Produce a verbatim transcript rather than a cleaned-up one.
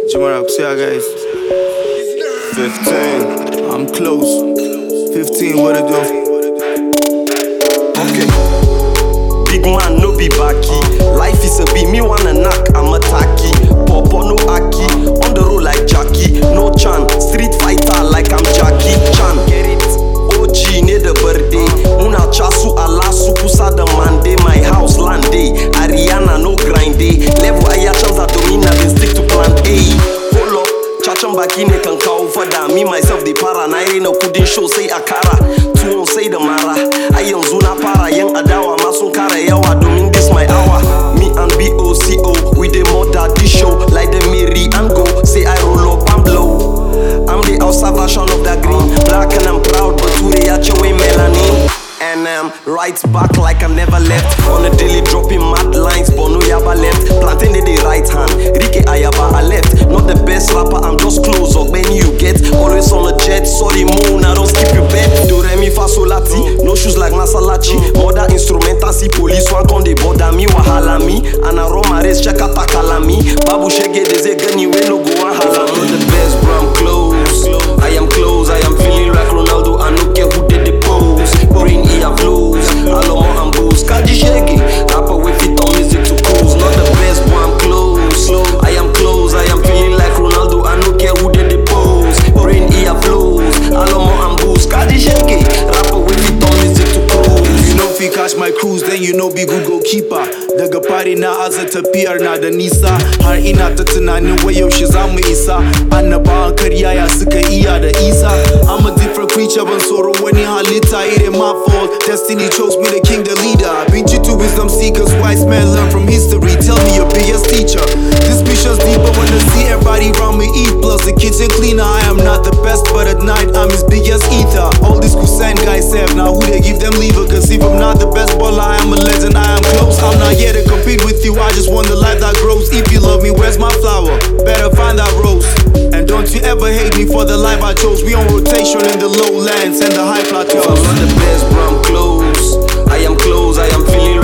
Jimara, see ya guys. fifteen, I'm close. fifteen, what it do? Okay. Big man, no be backy. Life is a beat, me wanna knock, I'm a tacky. Popo no aki, on the road like Jackie. No chan, street fighter like I'm Jackie Chan. Get it? O G, need the birthday. Una chasu ala sukusa the mande. My house land day. Ariana no grind day. Level aya chance at domina, then stick to plan A. Hold up, chacham bakine can cow for that. Me myself the para, na no couldn't show say akara. Two won't say the mara. I am zuna para, young adawa masun kara yawa. Domin this my hour. Me and B O C O, we the mother this show like the Mary and go. Say I roll up and blow. I'm the outside version of that green, black and I'm proud, but today I show melanin. And I'm right back like I never left. On a daily dropping mad lines, but no yaba left. Planting in the right hand, Rike Ayaba I left. Not the best rapper, I'm just close up. When you get always on a jet, sorry moon, I don't skip your bed. Do re mi fa sol la ti, no shoes like Masalachi. Mother instrumental, see police one con de border me wahala me. And I run my race, check out takalami. Babu shege deze gani we no go and hala me. The best bro, I'm close. I am close, I am feeling like Ronaldo. I no care who did the pose. Bring ear flows, Alomo and booze. Kaji shaggy, rapper with fit on music to cruise. Not the best, but I'm close. I am close, I am feeling like Ronaldo. I no care who did the pose. Bring ear flows, Alomo and booze. Kaji shaggy, rapper with fit on music to cruise. You know if you catch my cruise, then you know be good goalkeeper. Daga party na aza tafiyar na da nisa. Har ina ta tunanin wai yaushe za mu isa. Annabawan karya ya suka iya da isa. I'm a different creature, ban tsoro wani halitta. It ain't my fault, destiny chose me the king, the leader. Been you to wisdom seekers, wise men learn from history. Tell me your biggest teacher. This mission's deeper when I see everybody around me eat. Plus the kitchen cleaner, I am not the best, but at night I'm his biggest eater. All these Kusan guys have, now who they give them lever? Cause if I'm not the best baller, I am a legend, I am close. I'm not here to compete with you, I just want the life that grows. If you love me, where's my flower? Better find that rose. And don't you ever hate me for the life I chose. We on rotation in the lowlands and the high plateaus. I'm not the best, bro, I'm close. I am close, I am feeling